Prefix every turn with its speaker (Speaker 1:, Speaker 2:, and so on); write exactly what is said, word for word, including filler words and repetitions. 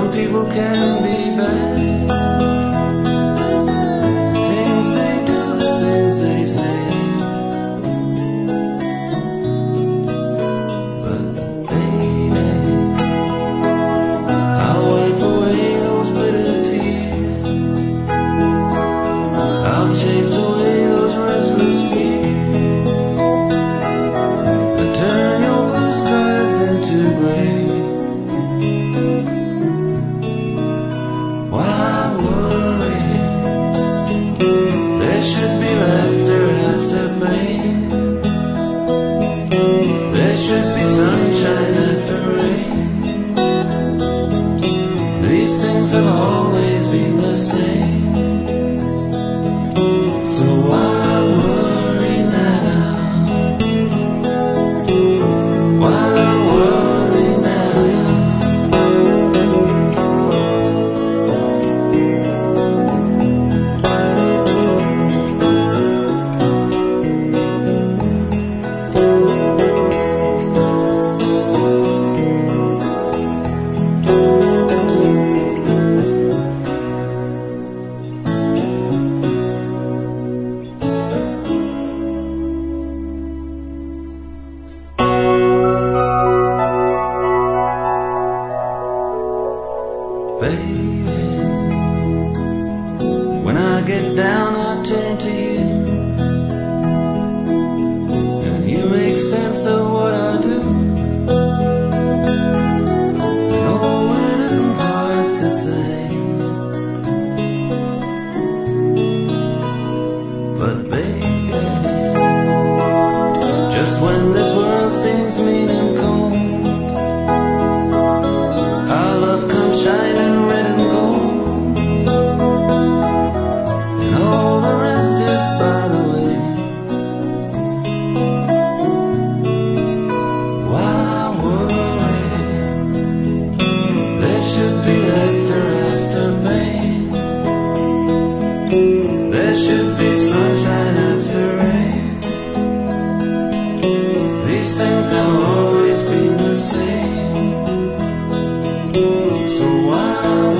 Speaker 1: Some people can be bad. The things they do, the things they say. But baby, I'll wipe away those bitter tears. I'll chase away those restless fears. And turn your blue skies into gray. Have always been the same. So why worry now? Why worry now? Baby, when I get down I turn to you, and you make sense of what I do. No, it isn't hard to say, but baby, just when this world seems mean and cold, our love comes shining red and gold, and all the rest is by the way. Why worry? There should be laughter after pain. There should be sunshine after rain. These things have always been the same. So why